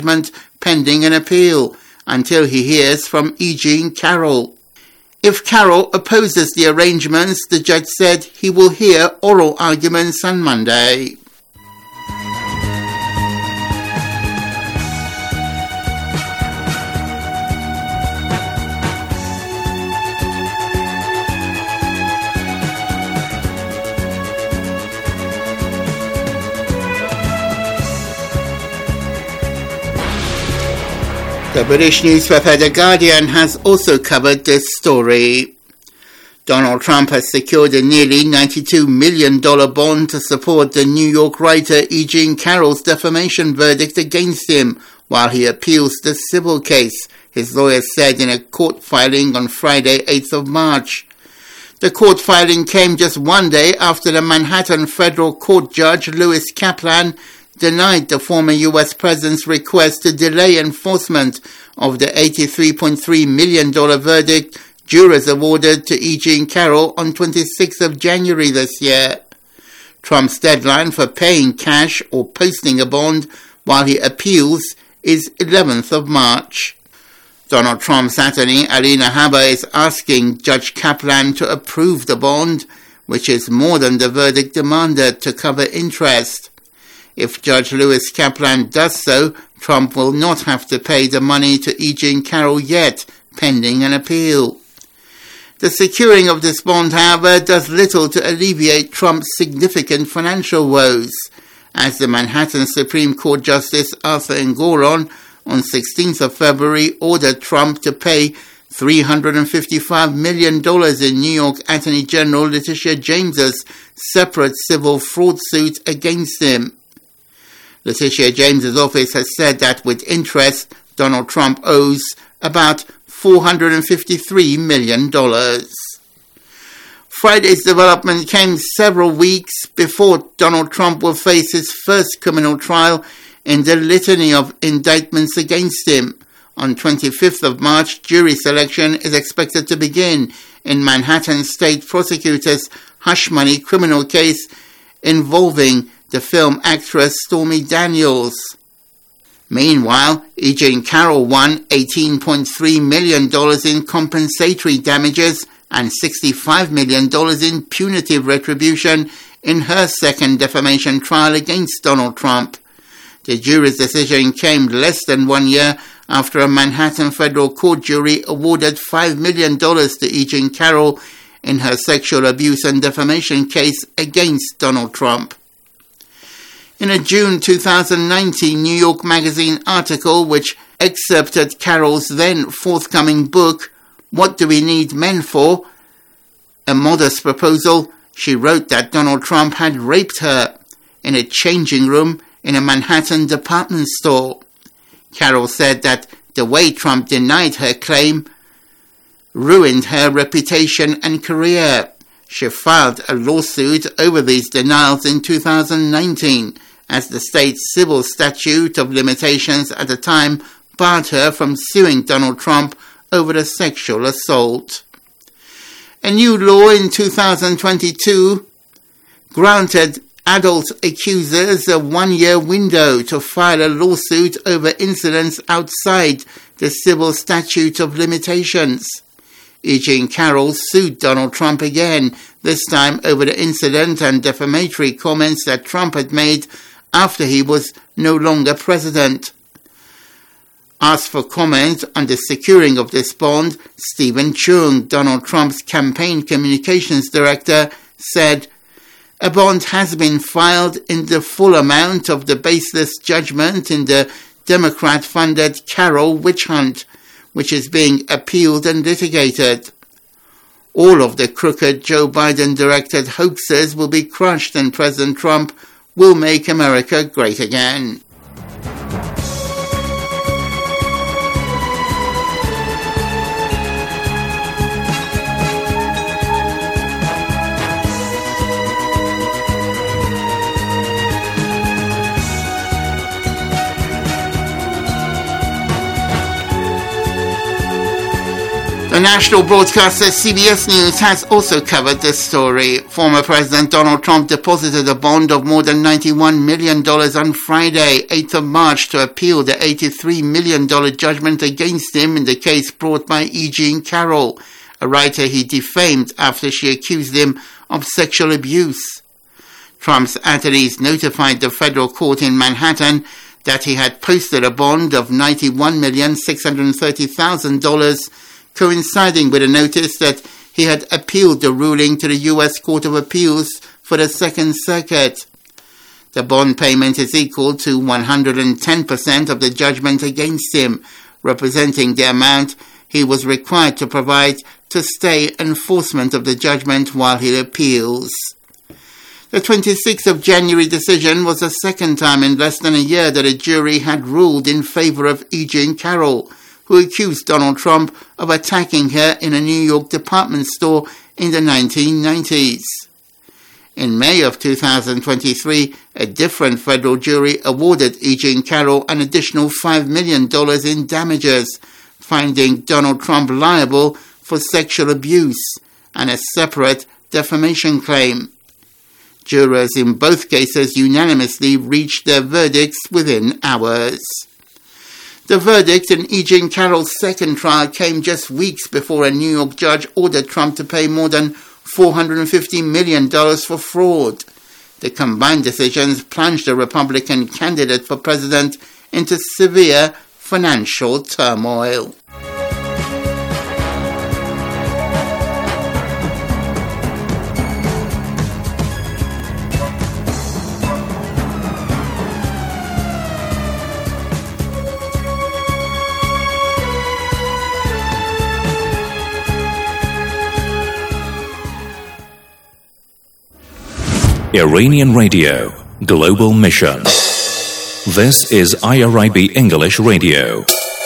judgment pending an appeal until he hears from E. Jean Carroll. If Carroll opposes the arrangements, the judge said he will hear oral arguments on Monday. The British newspaper The Guardian has also covered this story. Donald Trump has secured a nearly $92 million bond to support the New York writer E. Jean Carroll's defamation verdict against him while he appeals the civil case, his lawyers said in a court filing on Friday, 8th of March. The court filing came just one day after the Manhattan federal court judge Lewis Kaplan denied the former U.S. president's request to delay enforcement of the $83.3 million verdict jurors awarded to E. Jean Carroll on 26th of January this year. Trump's deadline for paying cash or posting a bond while he appeals is 11th of March. Donald Trump's attorney, Alina Habba, is asking Judge Kaplan to approve the bond, which is more than the verdict demanded, to cover interest. If Judge Lewis Kaplan does so, Trump will not have to pay the money to E. Jean Carroll yet, pending an appeal. The securing of this bond, however, does little to alleviate Trump's significant financial woes, as the Manhattan Supreme Court Justice Arthur Engoron on 16th of February ordered Trump to pay $355 million in New York Attorney General Letitia James's separate civil fraud suit against him. Letitia James's office has said that with interest, Donald Trump owes about $453 million. Friday's development came several weeks before Donald Trump will face his first criminal trial in the litany of indictments against him. On 25th of March, jury selection is expected to begin in Manhattan State Prosecutor's hush money criminal case involving the film actress Stormy Daniels. Meanwhile, E. Jean Carroll won $18.3 million in compensatory damages and $65 million in punitive retribution in her second defamation trial against Donald Trump. The jury's decision came less than 1 year after a Manhattan federal court jury awarded $5 million to E. Jean Carroll in her sexual abuse and defamation case against Donald Trump. In a June 2019 New York Magazine article which excerpted Carroll's then forthcoming book, What Do We Need Men For?, a modest proposal, she wrote that Donald Trump had raped her in a changing room in a Manhattan department store. Carroll said that the way Trump denied her claim ruined her reputation and career. She filed a lawsuit over these denials in 2019, as the state's civil statute of limitations at the time barred her from suing Donald Trump over the sexual assault. A new law in 2022 granted adult accusers a 1-year window to file a lawsuit over incidents outside the civil statute of limitations. E. Jean Carroll sued Donald Trump again, this time over the incident and defamatory comments that Trump had made after he was no longer president. Asked for comment on the securing of this bond, Stephen Chung, Donald Trump's campaign communications director, said, "A bond has been filed in the full amount of the baseless judgment in the Democrat-funded Carroll witch hunt, which is being appealed and litigated. All of the crooked Joe Biden-directed hoaxes will be crushed and President Trump will make America great again." The national broadcaster CBS News has also covered this story. Former President Donald Trump deposited a bond of more than $91 million on Friday, 8th of March, to appeal the $83 million judgment against him in the case brought by E. Jean Carroll, a writer he defamed after she accused him of sexual abuse. Trump's attorneys notified the federal court in Manhattan that he had posted a bond of $91,630,000, coinciding with a notice that he had appealed the ruling to the U.S. Court of Appeals for the Second Circuit. The bond payment is equal to 110% of the judgment against him, representing the amount he was required to provide to stay enforcement of the judgment while he appeals. The 26th of January decision was the second time in less than a year that a jury had ruled in favor of E. Jean Carroll, who accused Donald Trump of attacking her in a New York department store in the 1990s. In May of 2023, a different federal jury awarded E. Jean Carroll an additional $5 million in damages, finding Donald Trump liable for sexual abuse and a separate defamation claim. Jurors in both cases unanimously reached their verdicts within hours. The verdict in E. Jean Carroll's second trial came just weeks before a New York judge ordered Trump to pay more than $450 million for fraud. The combined decisions plunged the Republican candidate for president into severe financial turmoil. Iranian Radio, Global Mission. This is IRIB English Radio.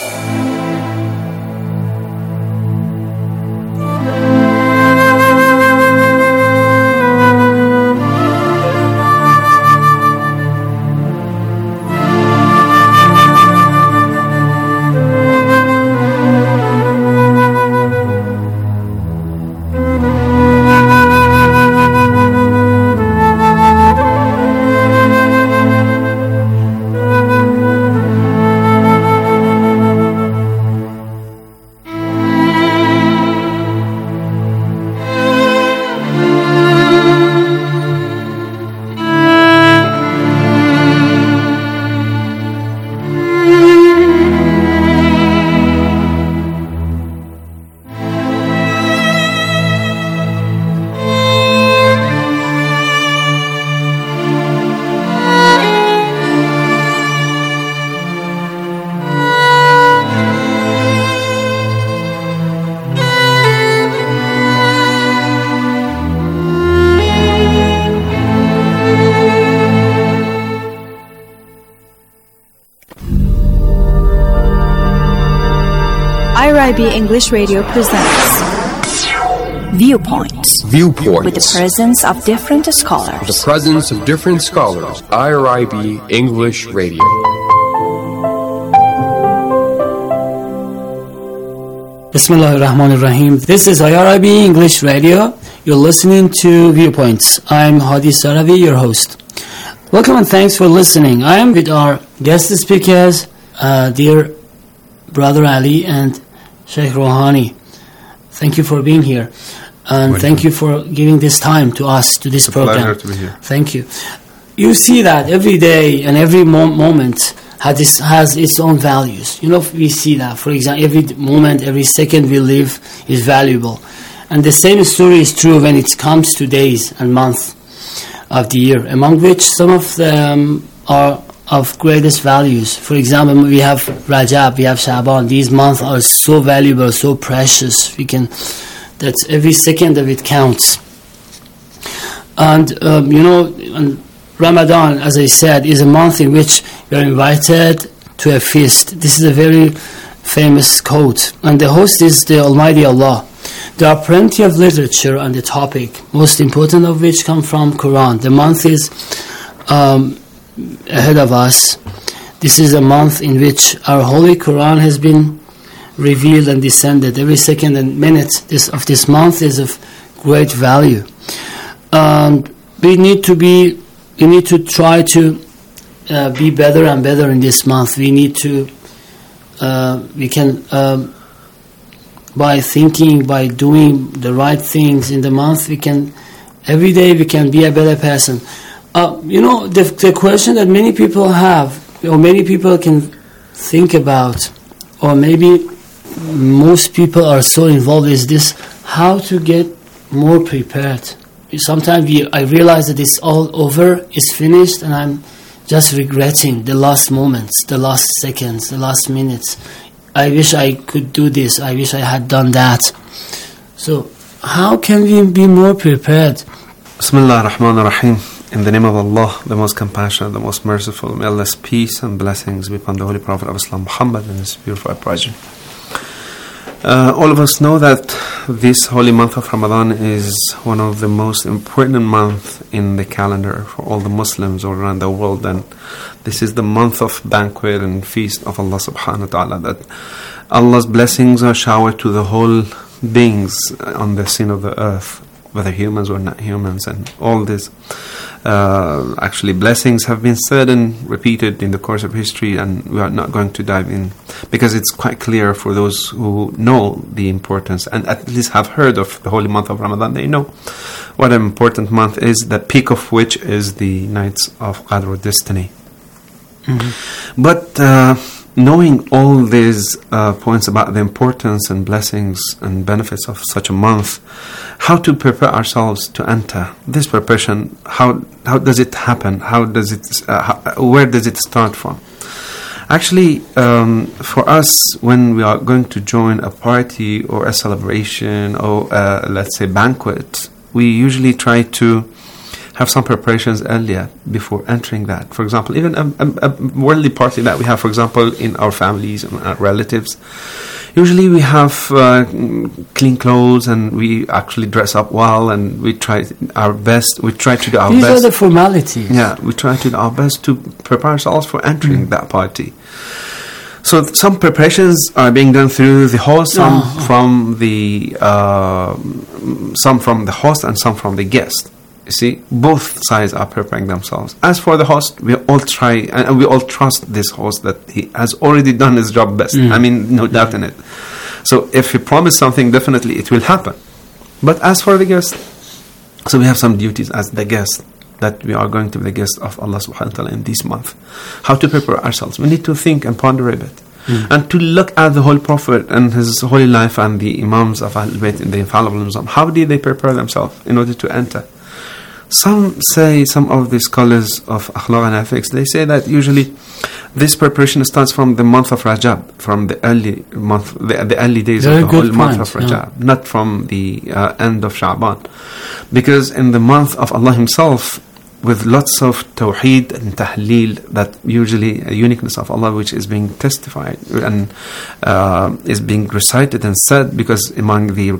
IRIB English Radio presents Viewpoints. Viewpoints. With the presence of different scholars. The presence of different scholars. IRIB English Radio. Bismillahirrahmanirrahim. This is IRIB English Radio. You're listening to Viewpoints. I'm Hadi Saravi, your host. Welcome and thanks for listening. I am with our guest speakers, dear Brother Ali and Sheikh Rouhani. Thank you for being here. And thank you for giving this time to us, to this program. Pleasure to be here. Thank you. You see that every day and every moment has its own values. You know, we see that. For example, every moment, every second we live is valuable. And the same story is true when it comes to days and months of the year, among which some of them are of greatest values. For example, we have Rajab, we have Shaban. These months are so valuable, so precious. That every second of it counts. And and Ramadan, as I said, is a month in which we are invited to a feast. This is a very famous quote, and the host is the Almighty Allah. There are plenty of literature on the topic, most important of which come from Quran. The month is ahead of us. This is a month in which our Holy Quran has been revealed and descended. Every second and minute of this month is of great value. We need to try to be better and better in this month. We need to, we can, by thinking, by doing the right things in the month, every day we can be a better person. The question that many people have, or many people can think about, or maybe most people are so involved, is this: how to get more prepared. Sometimes I realize that it's all over, it's finished, and I'm just regretting the last moments, the last seconds, the last minutes. I wish I could do this, I wish I had done that. So how can we be more prepared? Bismillah ar-Rahman ar-Rahim. In the name of Allah, the most compassionate, the most merciful, may Allah's peace and blessings be upon the Holy Prophet of Islam, Muhammad, and his purified progeny. All of us know that this holy month of Ramadan is one of the most important months in the calendar for all the Muslims all around the world, and this is the month of banquet and feast of Allah subhanahu wa ta'ala, that Allah's blessings are showered to the whole beings on the scene of the earth, whether humans or not humans, and all this actually blessings have been said and repeated in the course of history, and we are not going to dive in because it's quite clear for those who know the importance and at least have heard of the holy month of Ramadan. They know what an important month is, the peak of which is the nights of Qadr or Destiny. Mm-hmm. But knowing all these points about the importance and blessings and benefits of such a month, how to prepare ourselves to enter this preparation? How does it happen? Where does it start from? Actually, for us, when we are going to join a party or a celebration or let's say banquet, we usually try to have some preparations earlier before entering that. For example, even a worldly party that we have, for example, in our families and our relatives, usually we have clean clothes and we actually dress up well and we try our best. We try to do our best. These are the formalities. Yeah, we try to do our best to prepare ourselves for entering that party. So some preparations are being done through the host, some from the host and some from the guest. You see, both sides are preparing themselves. As for the host, we all try and we all trust this host that he has already done his job best. I mean, no doubt in it. So if he promised something, definitely it will happen. But as for the guest, so we have some duties as the guest, that we are going to be the guest of Allah subhanahu wa ta'ala in this month. How to prepare ourselves? We need to think and ponder a bit. And to look at the Holy Prophet and his holy life and the Imams of Ahlul Bayt in the infallible Islam. How did they prepare themselves in order to enter? Some of the scholars of Akhlaq and Ethics, they say that usually this preparation starts from the month of Rajab, from the early month, the early days of the whole month of Rajab, not from the end of Sha'ban. Because in the month of Allah Himself, with lots of tawheed and tahleel, that usually a uniqueness of Allah which is being testified and is being recited and said, because among the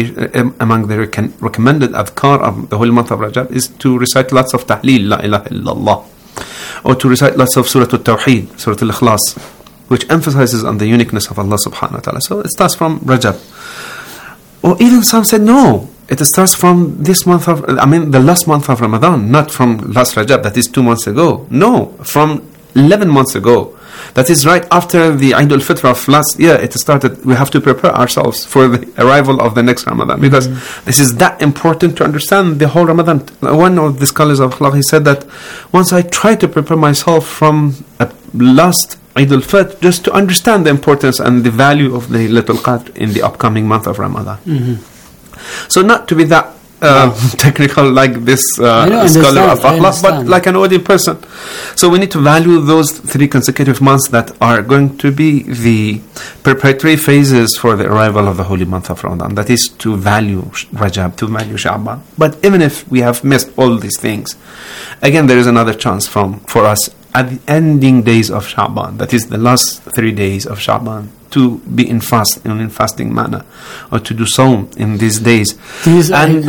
recommended adhkar of the whole month of Rajab is to recite lots of tahleel, la ilaha illallah, or to recite lots of Surah Al-Tawheed, Surah Al-Ikhlas, which emphasizes on the uniqueness of Allah subhanahu wa ta'ala. So it starts from Rajab. Or even some said no, it starts from this month of, the last month of Ramadan, not from last Rajab, that is 2 months ago. No, from 11 months ago. That is right after the Eid al-Fitr of last year, it started. We have to prepare ourselves for the arrival of the next Ramadan, because this is that important to understand the whole Ramadan. One of the scholars of Akhlaq, he said that once I try to prepare myself from a last Eid al-Fitr, just to understand the importance and the value of the Laylatul Qadr in the upcoming month of Ramadan. So not to be that technical like this scholar of Akhlaq, but like an ordinary person. So we need to value those 3 consecutive months that are going to be the preparatory phases for the arrival of the holy month of Ramadan. That is to value Rajab, to value Sha'ban. But even if we have missed all these things, again there is another chance for us at the ending days of Sha'ban, that is the last 3 days of Sha'ban, to be in fasting manner, or to do Sawm in these days, and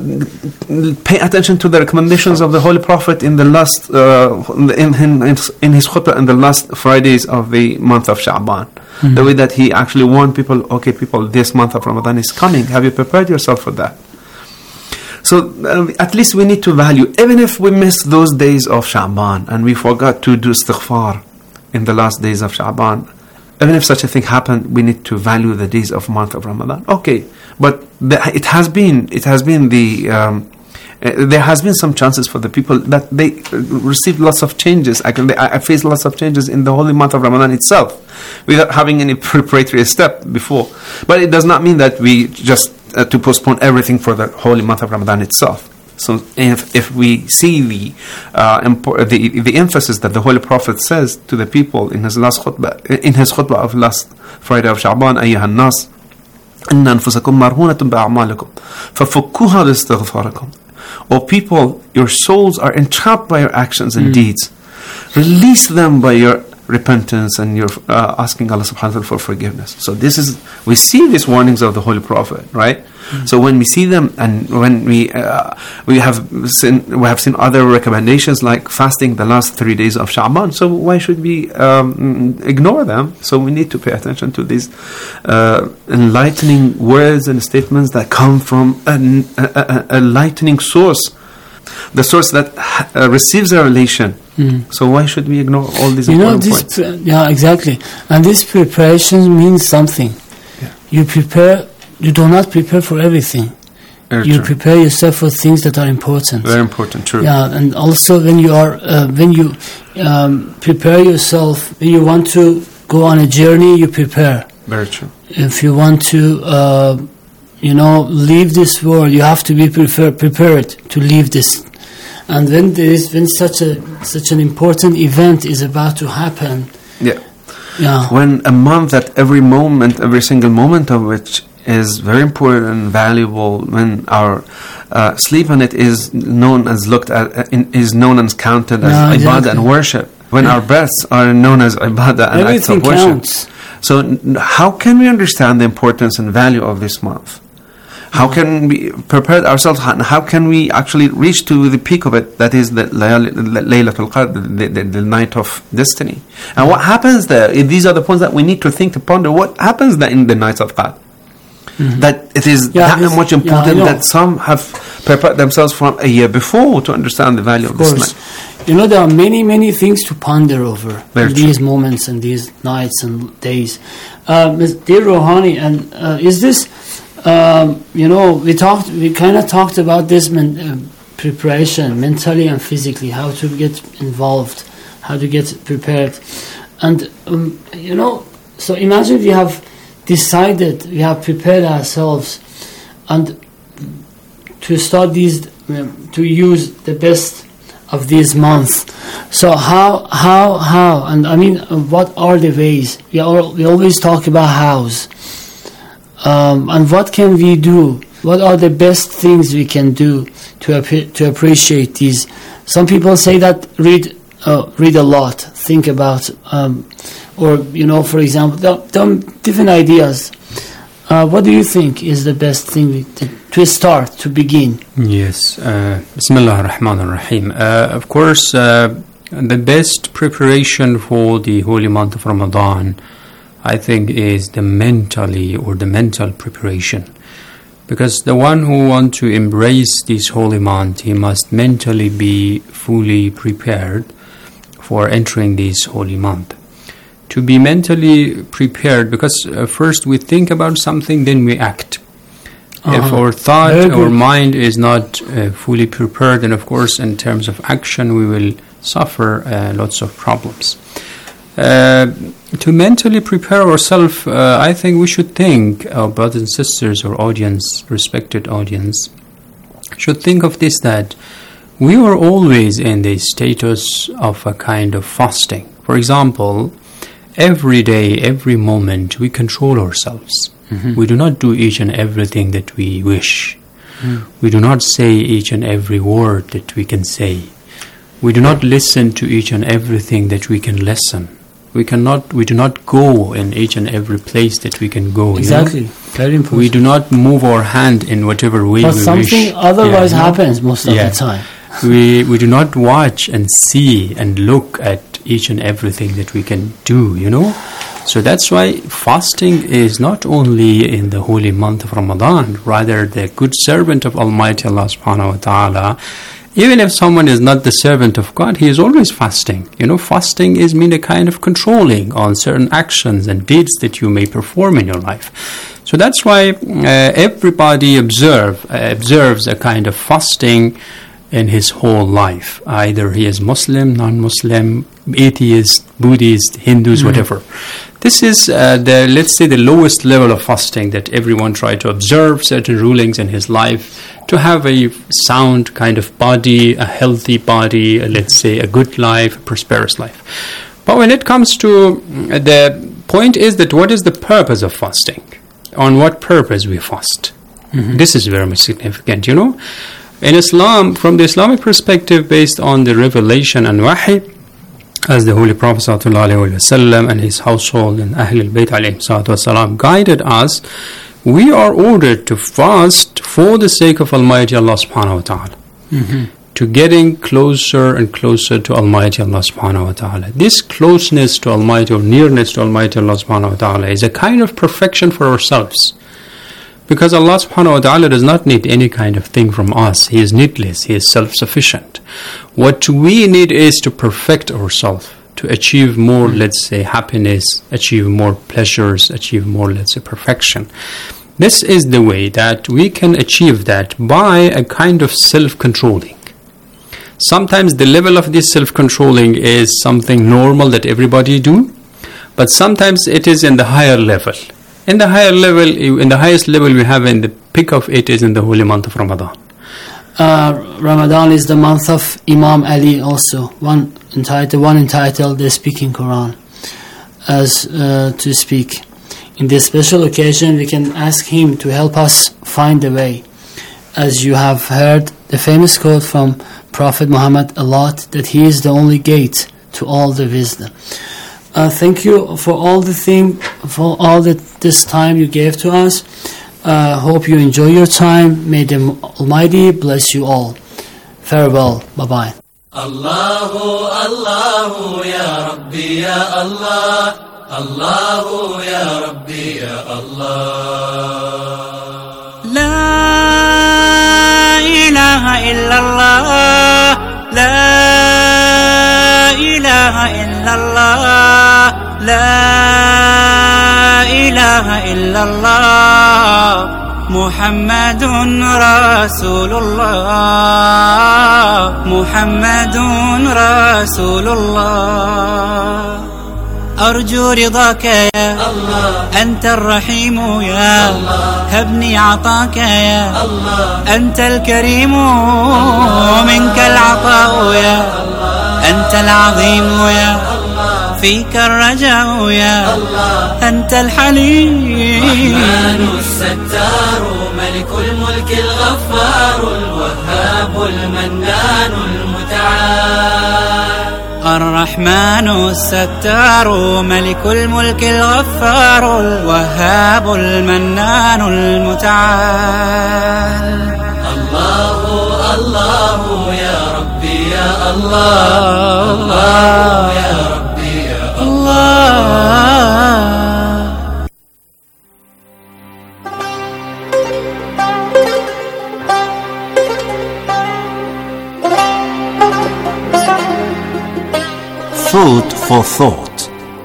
pay attention to the recommendations of the Holy Prophet in the last in his khutbah in the last Fridays of the month of Sha'ban. The way that he actually warned people, okay, people, this month of Ramadan is coming. Have you prepared yourself for that? So at least we need to value, even if we miss those days of Sha'ban and we forgot to do istighfar in the last days of Sha'ban, even if such a thing happened, we need to value the days of month of Ramadan. Okay, but there has been some chances for the people that they received lots of changes. I faced lots of changes in the holy month of Ramadan itself without having any preparatory step before. But it does not mean that we just to postpone everything for the holy month of Ramadan itself. So if we see the emphasis that the Holy Prophet says to the people in his khutbah of last Friday of Sha'ban, أيها الناس إن أنفسكم مرهونة بأعمالكم ففكوها باستغفاركم. O people, your souls are entrapped by your actions and deeds. Release them by your repentance and your asking Allah subhanahu wa ta'ala for forgiveness. So we see these warnings of the Holy Prophet, right? So when we see them, and when we have seen other recommendations like fasting the last 3 days of Sha'ban, so why should we ignore them? So we need to pay attention to these enlightening words and statements that come from an enlightening source, the source that receives a revelation. So why should we ignore all these important points? Yeah, exactly. And this preparation means something. Yeah. You do not prepare for everything. You prepare yourself for things that are important. Very important, true. Yeah, and also when you prepare yourself, when you want to go on a journey, you prepare. Very true. If you want to, leave this world, you have to be prepared to leave this. And when such an important event is about to happen, when a month that every single moment of which is very important and valuable, when our sleep on it is known and counted as ibadah and worship, when our breaths are known as ibadah and acts of worship. Counts. So how can we understand the importance and value of this month? How can we prepare ourselves? How can we actually reach to the peak of it? That is the Laylatul Qadr, the night of destiny. And what happens there? These are the points that we need to think, to ponder. What happens there in the nights of Qadr? That it is that much important that some have prepared themselves from a year before to understand the value of this night. There are many, many things to ponder over in these moments and these nights and days. Dear Rouhani, and is this... we kind of talked about this preparation mentally and physically, how to get involved, how to get prepared. And, so imagine we have decided, we have prepared ourselves and to start to use the best of these months. So how, and I mean, what are the ways? We always talk about hows. And what can we do? What are the best things we can do to appreciate these? Some people say that read a lot, think about, or for example, different ideas. What do you think is the best thing to start, to begin? Yes, Bismillah ar-Rahman ar-Rahim. Of course, the best preparation for the holy month of Ramadan, I think, is the mental preparation. Because the one who wants to embrace this holy month, he must mentally be fully prepared for entering this holy month. To be mentally prepared, because first we think about something, then we act. If our thought, our mind is not fully prepared, then of course in terms of action we will suffer lots of problems. To mentally prepare ourselves, I think we should think, our brothers and sisters, or audience, respected audience, should think of this, that we are always in the status of a kind of fasting. For example, every day, every moment, we control ourselves. We do not do each and everything that we wish. We do not say each and every word that we can say. We do not listen to each and everything that we can listen. We do not go in each and every place that we can go. Exactly. Very important. We do not move our hand in whatever way we wish. But something otherwise happens most of the time. We do not watch and see and look at each and everything that we can do, So that's why fasting is not only in the holy month of Ramadan, rather the good servant of Almighty Allah subhanahu wa ta'ala. Even if someone is not the servant of God, he is always fasting. Fasting is mean a kind of controlling on certain actions and deeds that you may perform in your life. So that's why everybody observes a kind of fasting in his whole life. Either he is Muslim, non-Muslim, atheist, Buddhist, Hindus, whatever. This is let's say the lowest level of fasting, that everyone try to observe certain rulings in his life to have a sound kind of body, a healthy body, let's say a good life, a prosperous life. But when it comes to the point is that what is the purpose of fasting? On what purpose we fast? This is very much significant, In Islam, from the Islamic perspective, based on the revelation and wahi, as the Holy Prophet ﷺ and his household and Ahlul Bayt ﷺ guided us, we are ordered to fast for the sake of Almighty Allah subhanahu wa ta'ala. To getting closer and closer to Almighty Allah subhanahu wa ta'ala. This closeness to Almighty, or nearness to Almighty Allah subhanahu wa ta'ala, is a kind of perfection for ourselves. Because Allah subhanahu wa ta'ala does not need any kind of thing from us. He is needless. He is self-sufficient. What we need is to perfect ourselves, to achieve more, let's say, happiness, achieve more pleasures, achieve more, let's say, perfection. This is the way that we can achieve that, by a kind of self-controlling. Sometimes the level of this self-controlling is something normal that everybody do, but sometimes it is in the higher level. In the highest level we have, in the peak of it is in the holy month of Ramadan. Ramadan is the month of Imam Ali also. One entitled the Speaking Quran, as to speak. In this special occasion we can ask him to help us find the way. As you have heard the famous quote from Prophet Muhammad a lot, that he is the only gate to all the wisdom. Thank you for all this time you gave to us. Hope you enjoy your time. May the Almighty bless you all. Farewell. Bye-bye. Allahu, Allahu, Ya Rabbi, Ya Allah. Allahu, Ya Rabbi, Ya Allah. La ilaha illallah. La ilaha illallah. La ilaha illallah. Muhammadun Rasulullah. Muhammadun Rasulullah. أرجو رضاك يا الله، أنت الرحيم يا الله، هبني عطاك يا الله، أنت الكريم منك العطاء يا الله، أنت العظيم يا الله، فيك الرجاء يا الله، أنت الحليم الرحمن الستار ملك الملك الغفار الوهاب المنان المتعال. الرحمن الستار ملك الملك الغفار الوهاب المنان المتعال. الله الله يا ربي يا الله. الله يا ربي يا الله. Food for thought.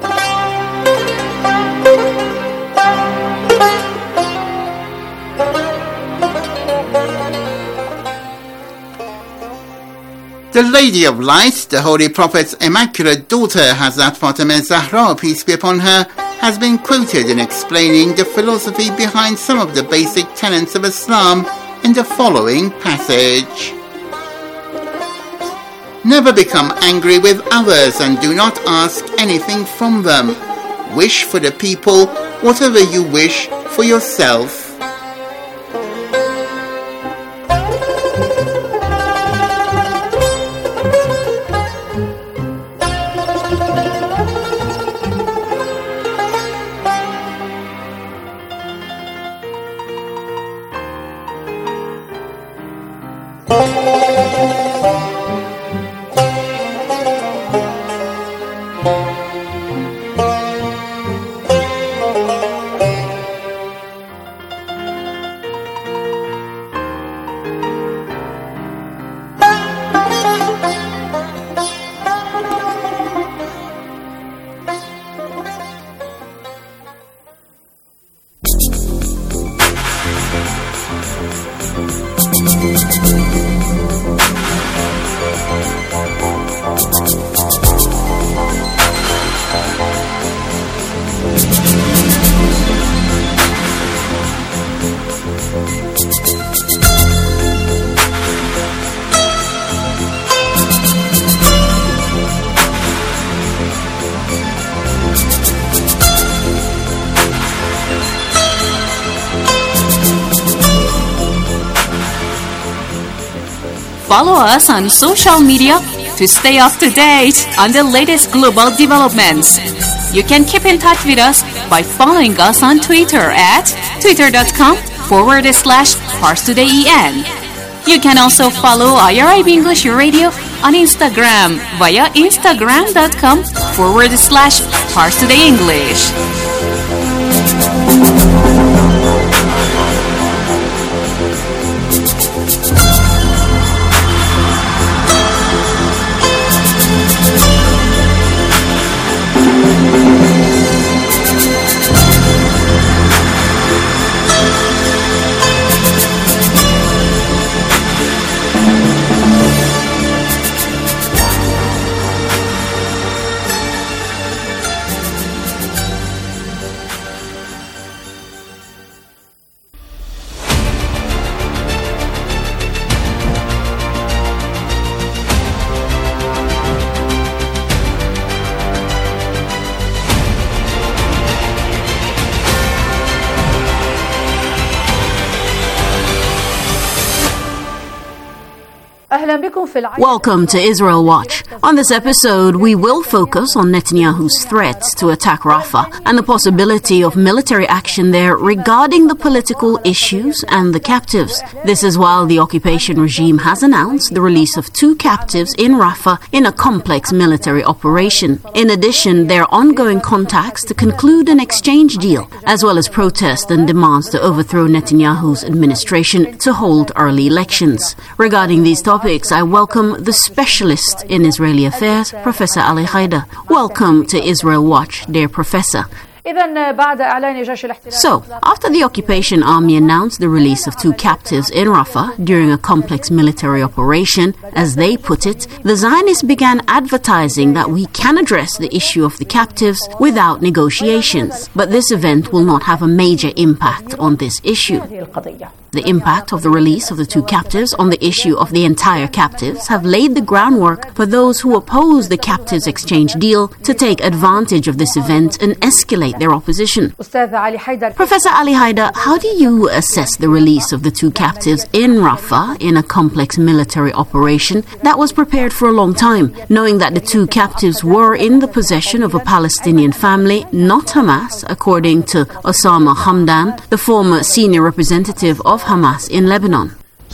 The Lady of Light, the Holy Prophet's immaculate daughter Hazrat Fatima Zahra, peace be upon her, has been quoted in explaining the philosophy behind some of the basic tenets of Islam in the following passage. Never become angry with others and do not ask anything from them. Wish for the people whatever you wish for yourself. Follow us on social media to stay up to date on the latest global developments. You can keep in touch with us by following us on Twitter at twitter.com/ParsTodayEN. You can also follow IRIB English Radio on Instagram via instagram.com/ParsTodayEnglish. Welcome to Israel Watch. On this episode, we will focus on Netanyahu's threats to attack Rafah and the possibility of military action there regarding the political issues and the captives. This is while the occupation regime has announced the release of 2 captives in Rafah in a complex military operation. In addition, there are ongoing contacts to conclude an exchange deal, as well as protests and demands to overthrow Netanyahu's administration to hold early elections. Regarding these topics, I welcome the specialist in Israeli affairs, Professor Ali Haider. Welcome to Israel Watch, dear Professor. So, after the occupation army announced the release of 2 captives in Rafah during a complex military operation, as they put it, the Zionists began advertising that we can address the issue of the captives without negotiations. But this event will not have a major impact on this issue. The impact of the release of the 2 captives on the issue of the entire captives have laid the groundwork for those who oppose the captives exchange deal to take advantage of this event and escalate their opposition. Professor Ali Haider, how do you assess the release of the 2 captives in Rafah in a complex military operation that was prepared for a long time, knowing that the 2 captives were in the possession of a Palestinian family, not Hamas, according to Osama Hamdan, the former senior representative of Hamas in Lebanon?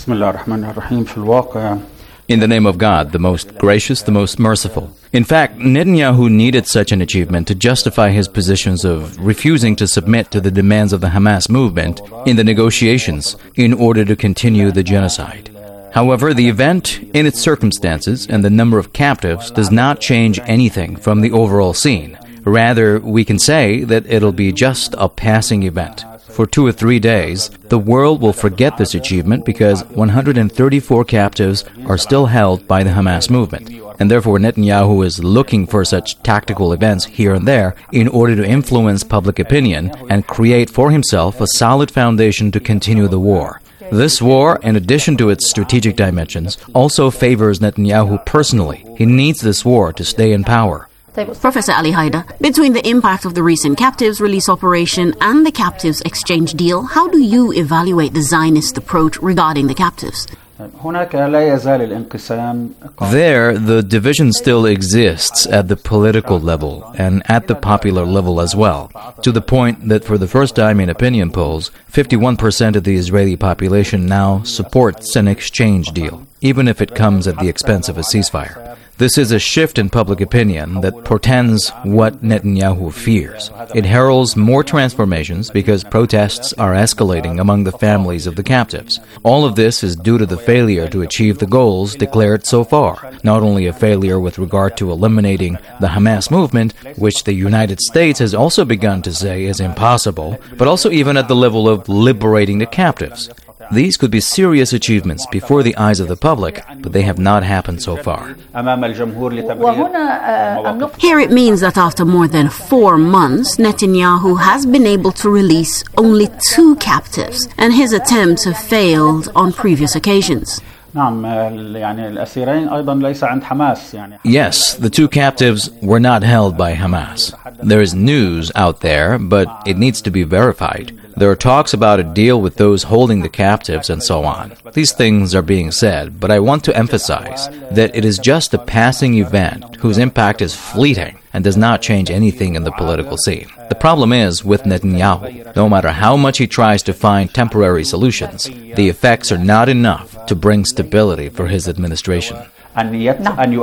In the name of God, the most gracious, the most merciful. In fact, Netanyahu needed such an achievement to justify his positions of refusing to submit to the demands of the Hamas movement in the negotiations in order to continue the genocide. However, the event, in its circumstances and the number of captives, does not change anything from the overall scene. Rather, we can say that it'll be just a passing event. For 2 or 3 days, the world will forget this achievement because 134 captives are still held by the Hamas movement. And therefore, Netanyahu is looking for such tactical events here and there in order to influence public opinion and create for himself a solid foundation to continue the war. This war, in addition to its strategic dimensions, also favors Netanyahu personally. He needs this war to stay in power. Professor Ali Haider, between the impact of the recent captives release operation and the captives exchange deal, how do you evaluate the Zionist approach regarding the captives? There, the division still exists at the political level and at the popular level as well, to the point that for the first time in opinion polls, 51% of the Israeli population now supports an exchange deal. even if it comes at the expense of a ceasefire. This is a shift in public opinion that portends what Netanyahu fears. It heralds more transformations because protests are escalating among the families of the captives. All of this is due to the failure to achieve the goals declared so far. Not only a failure with regard to eliminating the Hamas movement, which the United States has also begun to say is impossible, but also even at the level of liberating the captives. These could be serious achievements before the eyes of the public, but they have not happened so far. Here it means that after more than 4 months, Netanyahu has been able to release only 2 captives, and his attempts have failed on previous occasions. Yes, the 2 captives were not held by Hamas. There is news out there, but it needs to be verified. There are talks about a deal with those holding the captives and so on. These things are being said, but I want to emphasize that it is just a passing event whose impact is fleeting and does not change anything in the political scene. The problem is with Netanyahu. No matter how much he tries to find temporary solutions, the effects are not enough to bring stability for his administration. Indeed,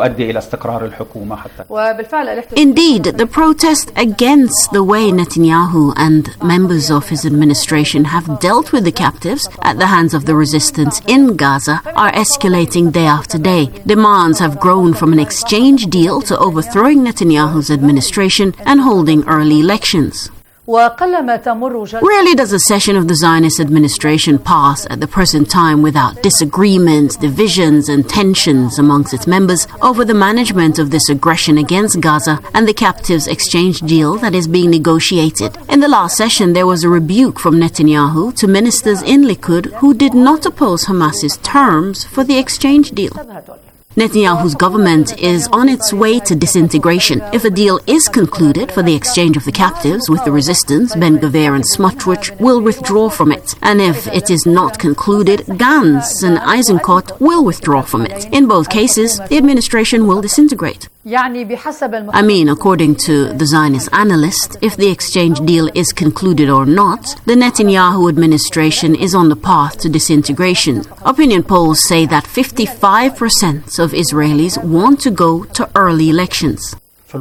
the protest against the way Netanyahu and members of his administration have dealt with the captives at the hands of the resistance in Gaza are escalating day after day. Demands have grown from an exchange deal to overthrowing Netanyahu's administration and holding early elections. Rarely does a session of the Zionist administration pass at the present time without disagreements, divisions, and tensions amongst its members over the management of this aggression against Gaza and the captives exchange deal that is being negotiated. In the last session, there was a rebuke from Netanyahu to ministers in Likud who did not oppose Hamas's terms for the exchange deal. Netanyahu's government is on its way to disintegration. If a deal is concluded for the exchange of the captives with the resistance, Ben-Gvir and Smotrich will withdraw from it. And if it is not concluded, Gantz and Eisenkot will withdraw from it. In both cases, the administration will disintegrate. I mean, according to the Zionist analyst, if the exchange deal is concluded or not, the Netanyahu administration is on the path to disintegration. Opinion polls say that 55% of Israelis want to go to early elections.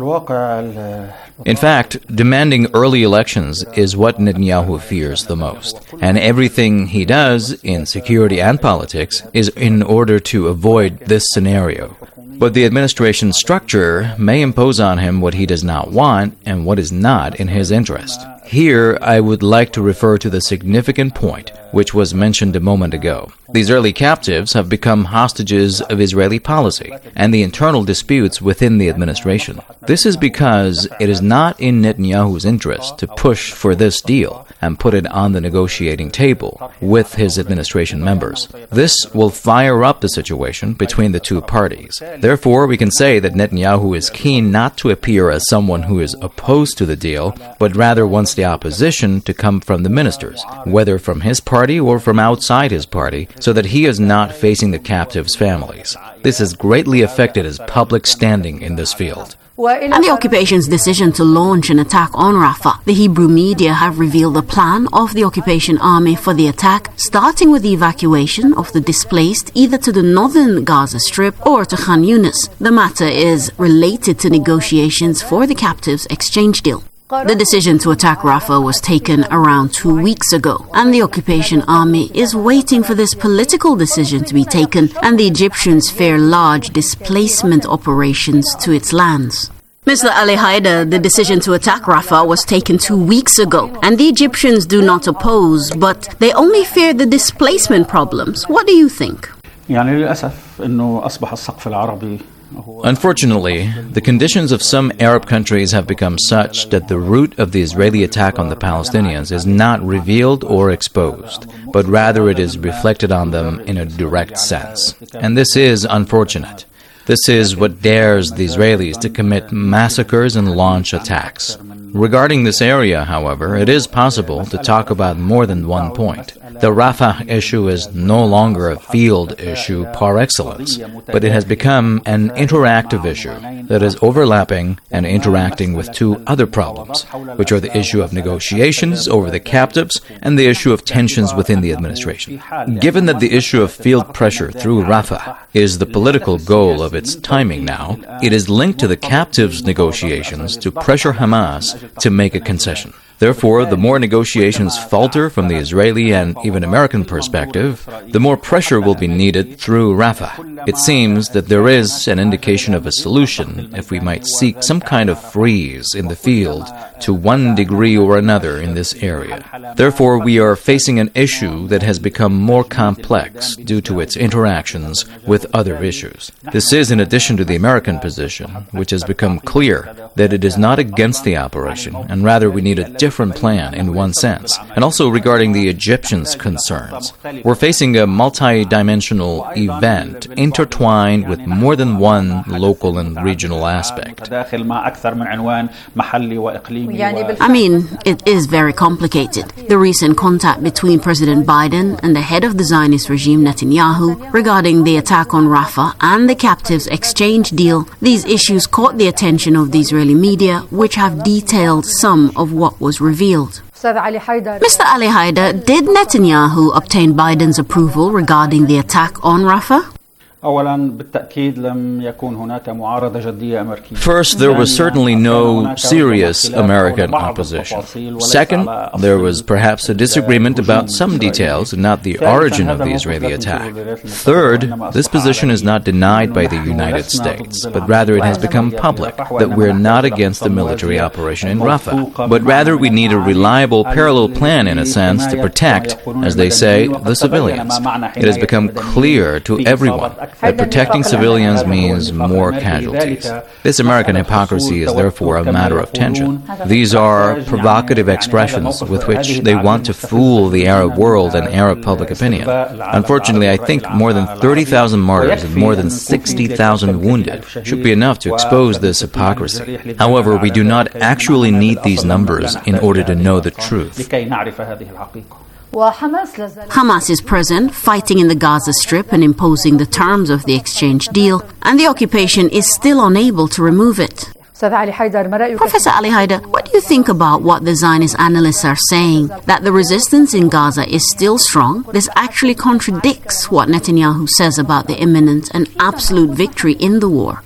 In fact, demanding early elections is what Netanyahu fears the most. And everything he does in security and politics is in order to avoid this scenario. But the administration structure may impose on him what he does not want and what is not in his interest. Here, I would like to refer to the significant point which was mentioned a moment ago. These early captives have become hostages of Israeli policy and the internal disputes within the administration. This is because it is not in Netanyahu's interest to push for this deal and put it on the negotiating table with his administration members. This will fire up the situation between the 2 parties. Therefore, we can say that Netanyahu is keen not to appear as someone who is opposed to the deal, but rather wants the opposition to come from the ministers, whether from his party or from outside his party, so that he is not facing the captives' families. This has greatly affected his public standing in this field. And the occupation's decision to launch an attack on Rafah. The Hebrew media have revealed the plan of the occupation army for the attack, starting with the evacuation of the displaced either to the northern Gaza Strip or to Khan Yunis. The matter is related to negotiations for the captives' exchange deal. The decision to attack Rafah was taken around 2 weeks ago, and the occupation army is waiting for this political decision to be taken, and the Egyptians fear large displacement operations to its lands. Mr. Ali Haider, the decision to attack Rafah was taken 2 weeks ago, and the Egyptians do not oppose, but they only fear the displacement problems. What do you think? Unfortunately, the conditions of some Arab countries have become such that the root of the Israeli attack on the Palestinians is not revealed or exposed, but rather it is reflected on them in a direct sense. And this is unfortunate. This is what dares the Israelis to commit massacres and launch attacks. Regarding this area, however, it is possible to talk about more than one point. The Rafah issue is no longer a field issue par excellence, but it has become an interactive issue that is overlapping and interacting with two other problems, which are the issue of negotiations over the captives and the issue of tensions within the administration. Given that the issue of field pressure through Rafah is the political goal of its timing now, it is linked to the captives negotiations to pressure Hamas to make a concession. Therefore, the more negotiations falter from the Israeli and even American perspective, the more pressure will be needed through Rafah. It seems that there is an indication of a solution if we might seek some kind of freeze in the field to one degree or another in this area. Therefore, we are facing an issue that has become more complex due to its interactions with other issues. This is in addition to the American position, which has become clear that it is not against the operation, and rather we need a different plan in one sense. And also regarding the Egyptians' concerns. We're facing a multi-dimensional event intertwined with more than one local and regional aspect. I mean, it is very complicated. The recent contact between President Biden and the head of the Zionist regime, Netanyahu, regarding the attack on Rafah and the captives exchange deal, these issues caught the attention of the Israeli media, which have detailed some of what was revealed. Mr. Ali Haider, did Netanyahu obtain Biden's approval regarding the attack on Rafah? First, there was certainly no serious American opposition. Second, there was perhaps a disagreement about some details and not the origin of the Israeli attack. Third, this position is not denied by the United States, but rather it has become public that we're not against the military operation in Rafah, but rather we need a reliable parallel plan in a sense to protect, as they say, the civilians. It has become clear to everyone that protecting civilians means more casualties. This American hypocrisy is therefore a matter of tension. These are provocative expressions with which they want to fool the Arab world and Arab public opinion. Unfortunately, I think more than 30,000 martyrs and more than 60,000 wounded should be enough to expose this hypocrisy. However, we do not actually need these numbers in order to know the truth. Hamas is present, fighting in the Gaza Strip and imposing the terms of the exchange deal, and the occupation is still unable to remove it. Professor Ali Haider, what do you think about what the Zionist analysts are saying, that the resistance in Gaza is still strong? This actually contradicts what Netanyahu says about the imminent and absolute victory in the war.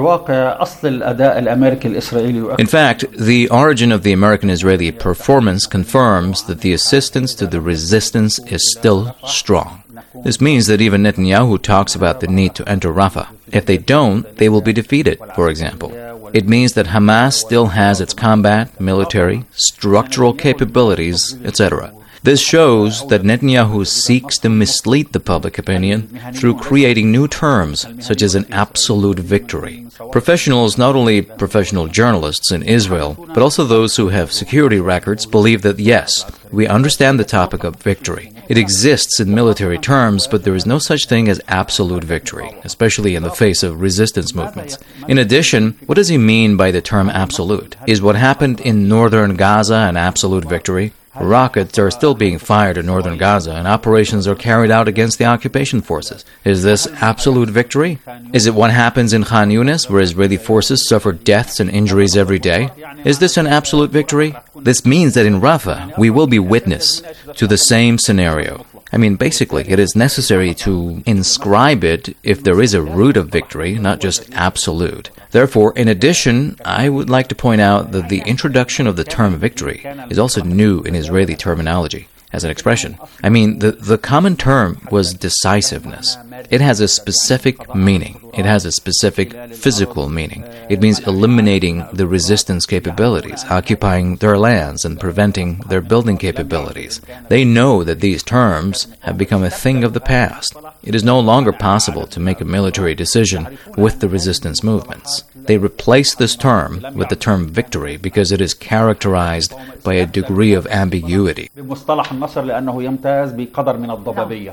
In fact, the origin of the American-Israeli performance confirms that the assistance to the resistance is still strong. This means that even Netanyahu talks about the need to enter Rafah. If they don't, they will be defeated, for example. It means that Hamas still has its combat, military, structural capabilities, etc. This shows that Netanyahu seeks to mislead the public opinion through creating new terms, such as an absolute victory. Professionals, not only professional journalists in Israel, but also those who have security records, believe that yes, we understand the topic of victory. It exists in military terms, but there is no such thing as absolute victory, especially in the face of resistance movements. In addition, what does he mean by the term absolute? Is what happened in northern Gaza an absolute victory? Rockets are still being fired in northern Gaza, and operations are carried out against the occupation forces. Is this absolute victory? Is it what happens in Khan Yunis, where Israeli forces suffer deaths and injuries every day? Is this an absolute victory? This means that in Rafah, we will be witness to the same scenario. I mean, basically, it is necessary to inscribe it if there is a root of victory, not just absolute. Therefore, in addition, I would like to point out that the introduction of the term victory is also new in Israeli terminology as an expression. I mean, the common term was decisiveness. It has a specific meaning. It has a specific physical meaning. It means eliminating the resistance capabilities, occupying their lands, and preventing their building capabilities. They know that these terms have become a thing of the past. It is no longer possible to make a military decision with the resistance movements. They replace this term with the term victory because it is characterized by a degree of ambiguity.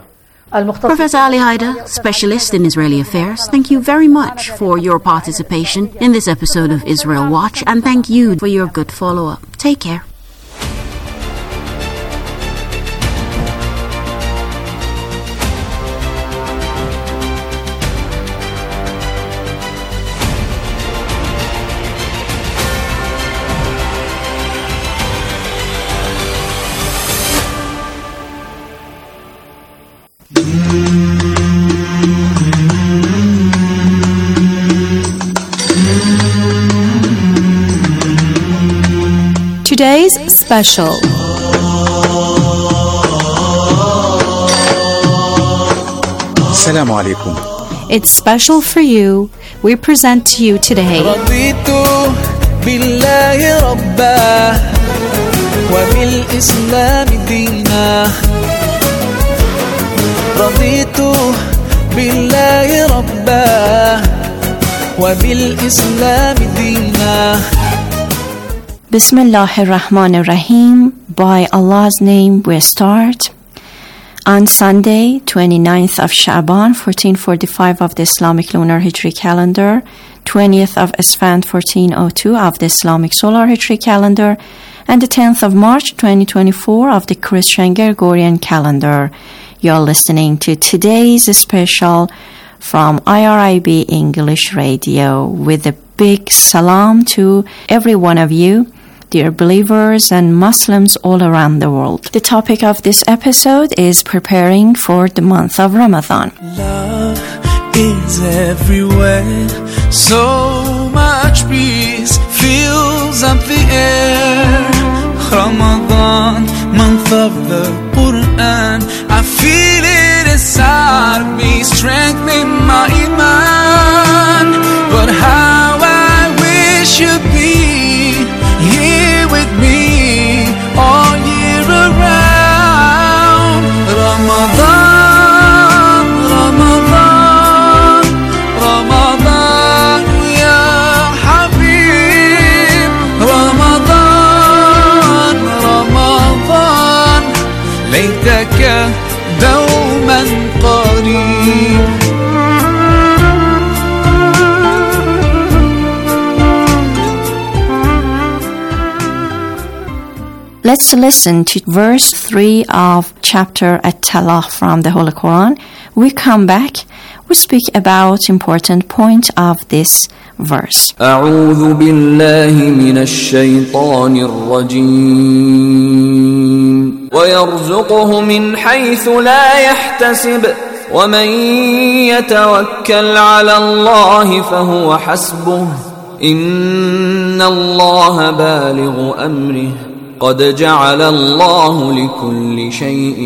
Professor Ali Haider, specialist in Israeli affairs, thank you very much for your participation in this episode of Israel Watch, and thank you for your good follow-up. Take care. Today's special. Assalamu alaikum. It's special for you. We present to you today. رضيت بالله ربا وبالإسلام دينا رضيت بالله ربا وبالإسلام دينا Bismillah ar-Rahman ar-Rahim. By Allah's name we start. On Sunday, 29th of Sha'ban, 1445 of the Islamic Lunar Hijri calendar, 20th of Esfand, 1402 of the Islamic Solar Hijri calendar, and the 10th of March, 2024 of the Christian Gregorian calendar. You're listening to today's special from IRIB English Radio with a big salam to every one of you, dear believers and Muslims all around the world. The topic of this episode is preparing for the month of Ramadan. Love is everywhere, so much peace fills up the air. Ramadan, month of the Quran, I feel it inside me, strengthening my iman. But how I wish you'd be here with me all year around. Ramadan, Ramadan, Ramadan, ya Habib. Ramadan, Ramadan, ليتك دوما قريب. Let's listen to verse 3 of chapter At-Talaq from the Holy Quran. We come back, we speak about important point of this verse. أعوذ بالله من الشيطان الرجيم ويرزقه من حيث لا يحتسب ومن يتوكل على الله فهو حسبه إن الله بالغ أمره قد جعل الله لكل شيء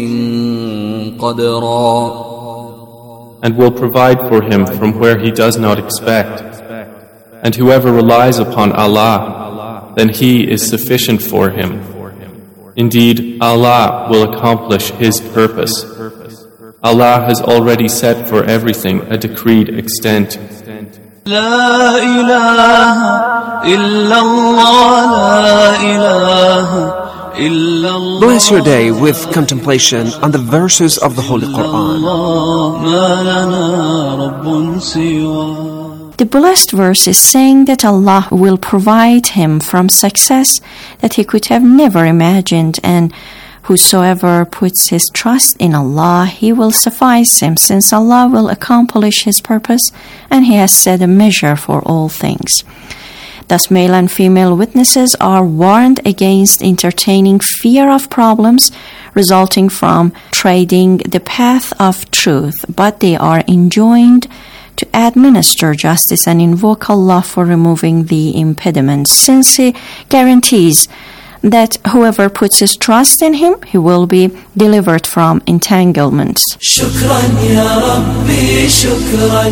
قدرا. And will provide for him from where he does not expect. And whoever relies upon Allah, then he is sufficient for him. Indeed, Allah will accomplish His purpose. Allah has already set for everything a decreed extent. لا إله إلا الله لا إله إلا الله. Bless your day with contemplation on the verses of the Holy Quran. ما لنا رب سوى. The blessed verse is saying that Allah will provide him from success that he could have never imagined, and whosoever puts his trust in Allah, He will suffice him, since Allah will accomplish His purpose, and He has set a measure for all things. Thus, male and female witnesses are warned against entertaining fear of problems resulting from treading the path of truth, but they are enjoined to administer justice and invoke Allah for removing the impediments, since He guarantees that whoever puts his trust in Him, he will be delivered from entanglements. شكرا يا ربي شكرا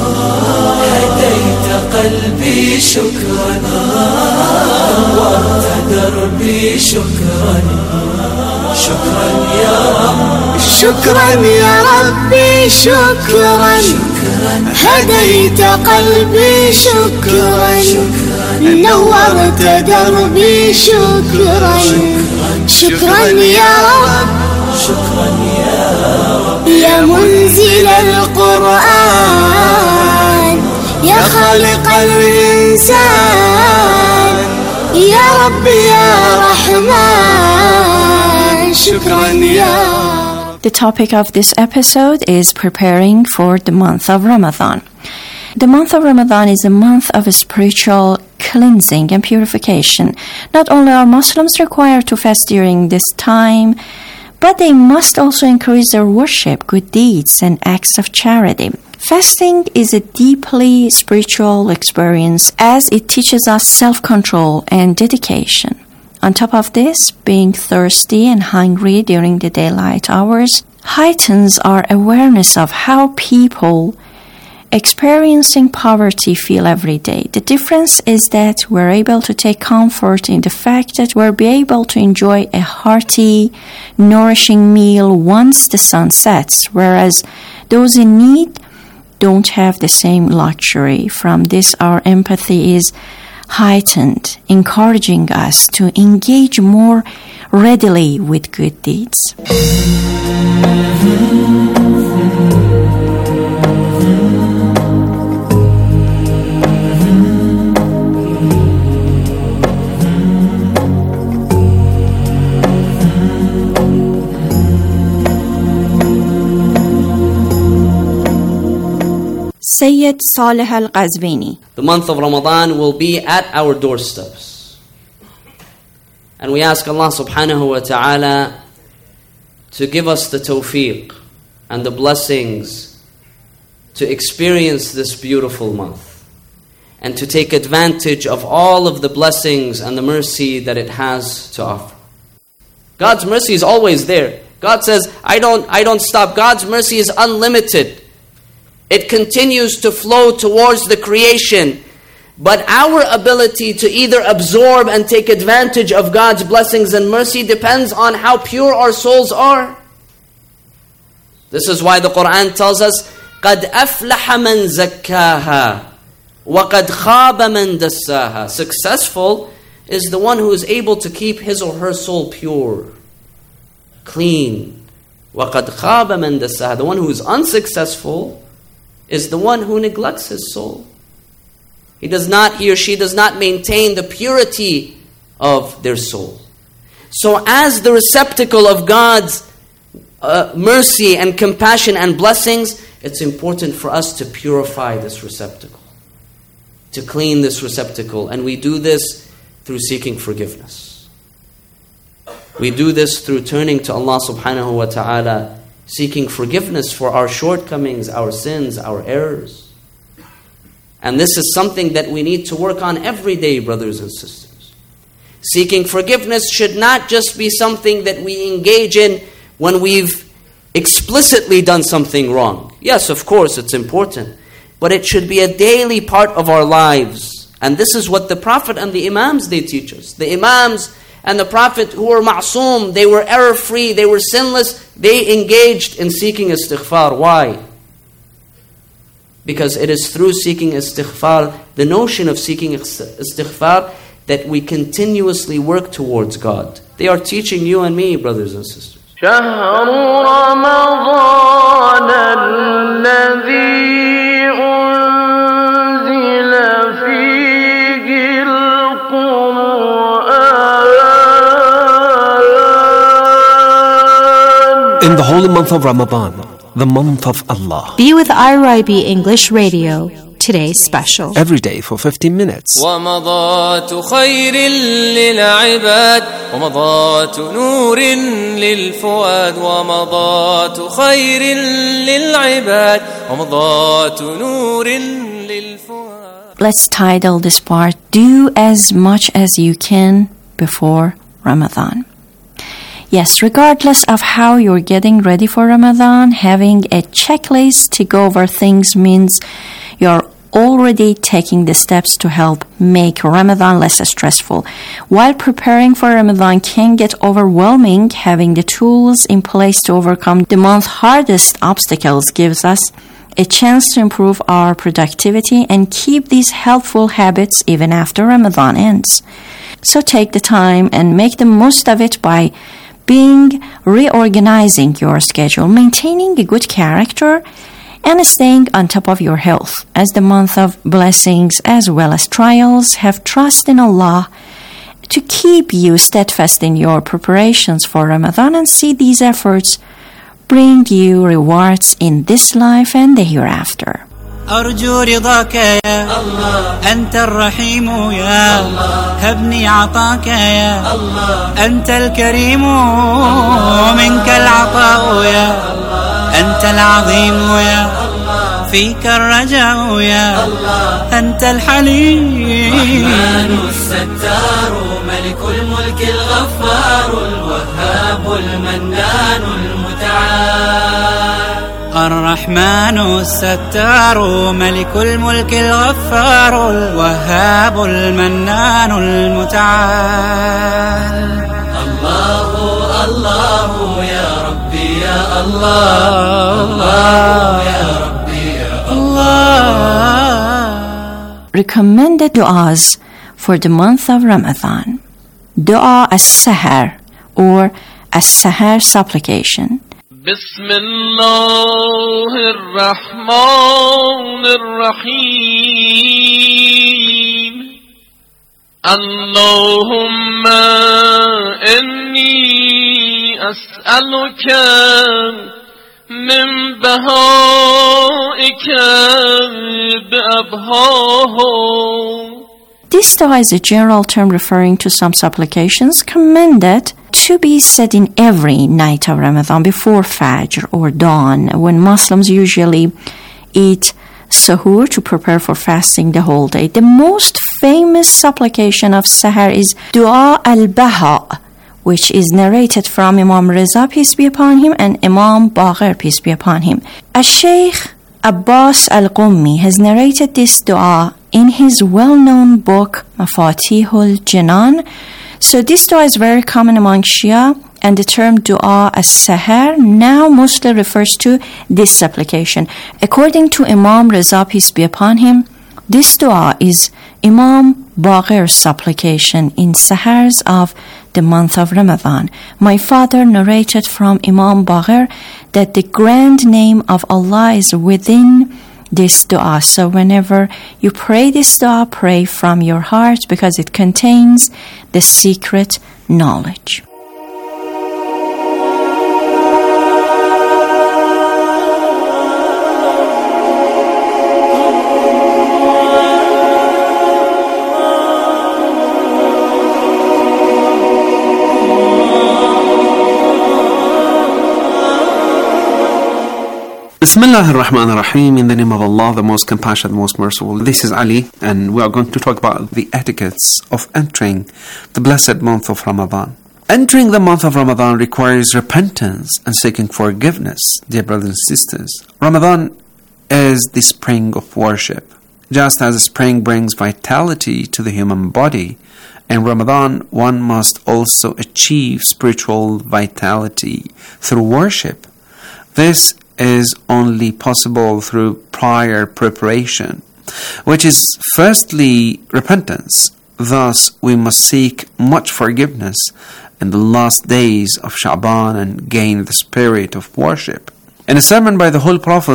هديت قلبي شكرا نورت دربي شكرا شكرا يا رب شكرا يا ربي شكرا هديت قلبي شكرا نورت دربي شكرا شكرا يا رب شكرا يا رب يا منزل القرآن يا خالق الإنسان يا رب يا رحمن شكرا يا رب. The topic of this episode is preparing for the month of Ramadan. The month of Ramadan is a month of spiritual cleansing and purification. Not only are Muslims required to fast during this time, but they must also increase their worship, good deeds, and acts of charity. Fasting is a deeply spiritual experience as it teaches us self-control and dedication. On top of this, being thirsty and hungry during the daylight hours heightens our awareness of how people experiencing poverty feel every day. The difference is that we're able to take comfort in the fact that we'll be able to enjoy a hearty, nourishing meal once the sun sets, whereas those in need don't have the same luxury. From this, our empathy is heightened, encouraging us to engage more readily with good deeds. Sayyid Saleh Al-Qazwini. The month of Ramadan will be at our doorsteps. And we ask Allah subhanahu wa ta'ala to give us the tawfiq and the blessings to experience this beautiful month and to take advantage of all of the blessings and the mercy that it has to offer. God's mercy is always there. God says, I don't stop. God's mercy is unlimited. It continues to flow towards the creation. But our ability to either absorb and take advantage of God's blessings and mercy depends on how pure our souls are. This is why the Quran tells us, قَدْ أَفْلَحَ مَنْ زَكَّاهَا وَقَدْ خَابَ مَنْ دَسَّاهَا. Successful is the one who is able to keep his or her soul pure, clean. وَقَدْ خَابَ مَنْ دَسَّاهَا. The one who is unsuccessful is the one who neglects his soul. He or she does not maintain the purity of their soul. So as the receptacle of God's mercy and compassion and blessings, it's important for us to purify this receptacle, to clean this receptacle. And we do this through seeking forgiveness. We do this through turning to Allah subhanahu wa ta'ala, seeking forgiveness for our shortcomings, our sins, our errors. And this is something that we need to work on every day, brothers and sisters. Seeking forgiveness should not just be something that we engage in when we've explicitly done something wrong. Yes, of course, it's important. But it should be a daily part of our lives. And this is what the Prophet and the Imams, they teach us. The Imams and the Prophet who were ma'soom, they were error-free, they were sinless, they engaged in seeking istighfar. Why? Because it is through seeking istighfar, the notion of seeking istighfar, that we continuously work towards God. They are teaching you and me, brothers and sisters. شهر رمضان الذي أنزل فيه القرآن. In the holy month of Ramadan, the month of Allah. Be with IRIB English Radio, today's special. Every day for 15 minutes. ومضات خير للعباد ومضات نور للفؤاد ومضات خير للعباد ومضات نور للفؤاد. Let's title this part, Do as Much as You Can Before Ramadan. Yes, regardless of how you're getting ready for Ramadan, having a checklist to go over things means you're already taking the steps to help make Ramadan less stressful. While preparing for Ramadan can get overwhelming, having the tools in place to overcome the month's hardest obstacles gives us a chance to improve our productivity and keep these helpful habits even after Ramadan ends. So take the time and make the most of it by being reorganizing your schedule, maintaining a good character, and staying on top of your health. As the month of blessings as well as trials, have trust in Allah to keep you steadfast in your preparations for Ramadan, and see these efforts bring you rewards in this life and the hereafter. أرجو رضاك يا الله أنت الرحيم يا الله هبني عطاك يا الله أنت الكريم منك العطاء يا الله أنت العظيم يا الله فيك الرجاء يا الله أنت الحليم الرحمن الستار ملك الملك الغفار الوهاب المنان المتعال الرحمن الستار ملك الملك الغفار الوهاب المنان المتعال الله الله يا ربي يا الله الله يا ربي يا الله. Recommended du'as for the month of Ramadan. Dua as-sahar or as-sahar supplication. بسم الله الرحمن الرحيم اللهم إني أسألك من بهائك بأبهاهم. This dua is a general term referring to some supplications commended to be said in every night of Ramadan before Fajr or dawn, when Muslims usually eat sahur to prepare for fasting the whole day. The most famous supplication of sahar is Dua al-Baha, which is narrated from Imam Reza, peace be upon him, and Imam Baqir, peace be upon him. Al-Shaykh Abbas al-Qummi has narrated this dua in his well-known book Mafatihul Jinan. So this dua is very common among Shia, and the term dua as-sahar now mostly refers to this supplication. According to Imam Reza, peace be upon him, this dua is Imam Baqir's supplication in sahars of the month of Ramadan. My father narrated from Imam Baqir that the grand name of Allah is within this dua. So whenever you pray this dua, pray from your heart because it contains the secret knowledge. Bismillah ar-Rahman ar-Rahim, in the name of Allah, the most compassionate, the most merciful. This is Ali, and we are going to talk about the etiquettes of entering the blessed month of Ramadan. Entering the month of Ramadan requires repentance and seeking forgiveness, dear brothers and sisters. Ramadan is the spring of worship. Just as a spring brings vitality to the human body, in Ramadan one must also achieve spiritual vitality through worship. This is only possible through prior preparation, which is firstly repentance. Thus, we must seek much forgiveness in the last days of Sha'ban and gain the spirit of worship. In a sermon by the Holy Prophet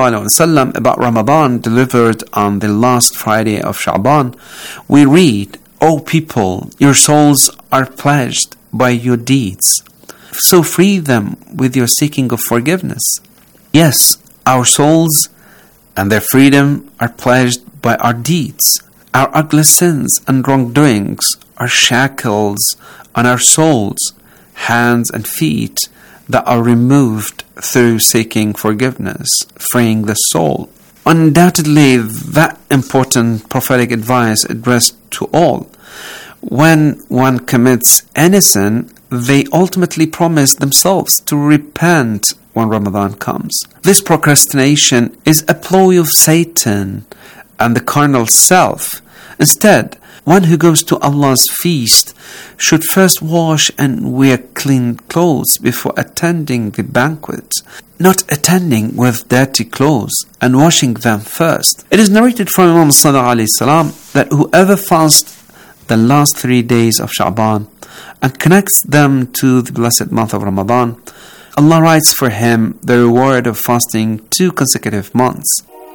ﷺ about Ramadan delivered on the last Friday of Sha'ban, we read, "O people, your souls are pledged by your deeds, so free them with your seeking of forgiveness." Yes, our souls and their freedom are pledged by our deeds. Our ugly sins and wrongdoings are shackles on our souls, hands and feet that are removed through seeking forgiveness, freeing the soul. Undoubtedly, that important prophetic advice addressed to all. When one commits any sin, they ultimately promise themselves to repent when Ramadan comes. This procrastination is a ploy of Satan and the carnal self. Instead, one who goes to Allah's feast should first wash and wear clean clothes before attending the banquet, not attending with dirty clothes and washing them first. It is narrated from Imam Sadiq alayhi salam that whoever fasts the last 3 days of Sha'ban, and connects them to the blessed month of Ramadan, Allah writes for him the reward of fasting 2 consecutive months.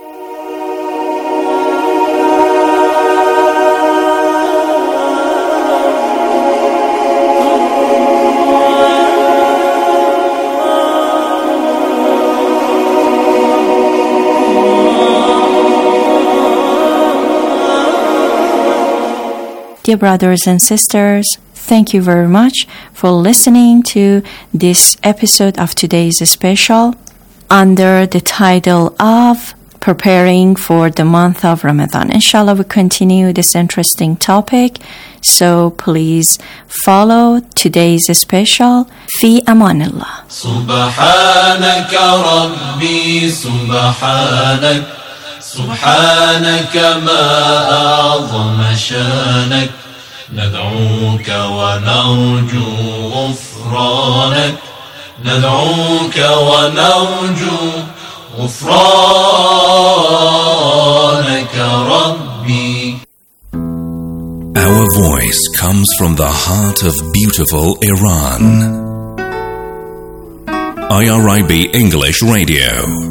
Dear brothers and sisters, thank you very much for listening to this episode of today's special under the title of Preparing for the Month of Ramadan. Inshallah, we continue this interesting topic, so please follow today's special. Fi amanillah. Subhanaka Rabbi, Subhanak. سبحانك ما أعظم شانك ندعوك ونرجو غفرانك ندعوك ونرجو غفرانك ربي. Our voice comes from the heart of beautiful Iran. IRIB English Radio.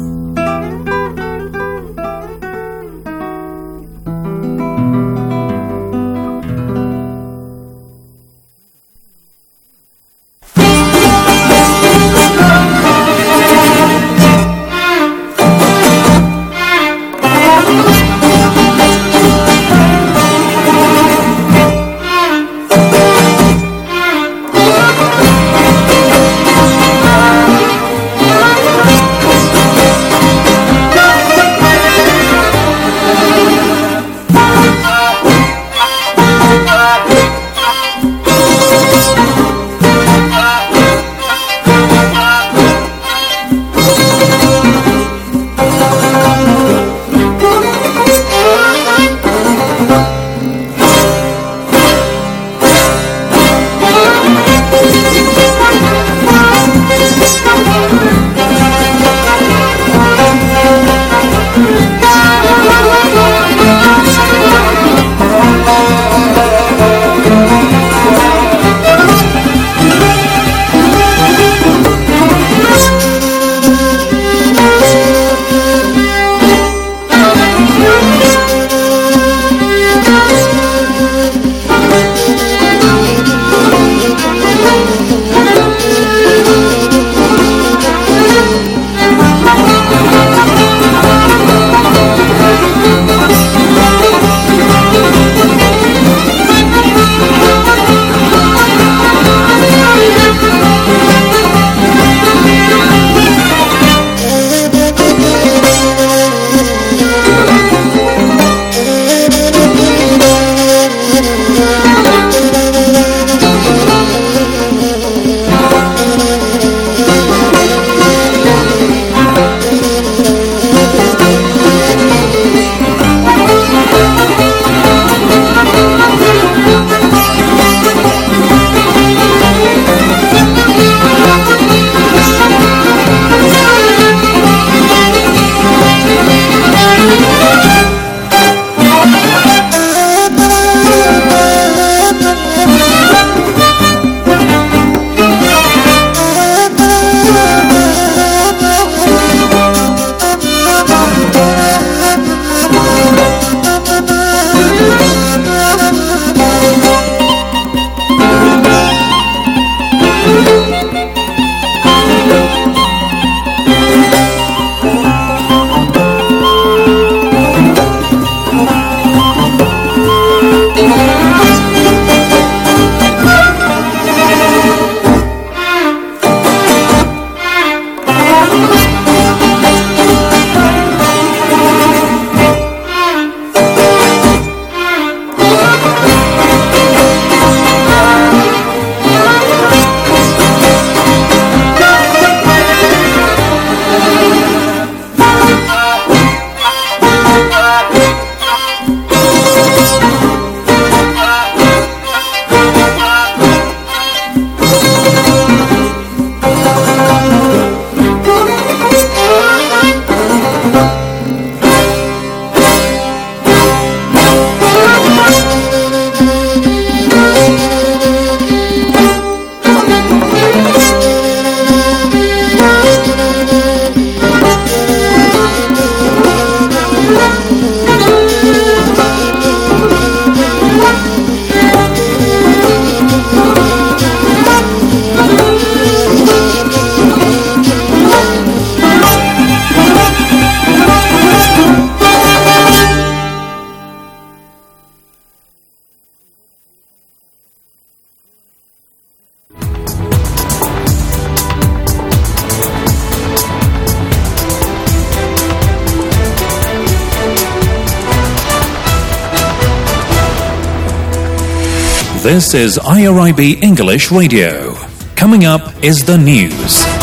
This is IRIB English Radio. Coming up is the news.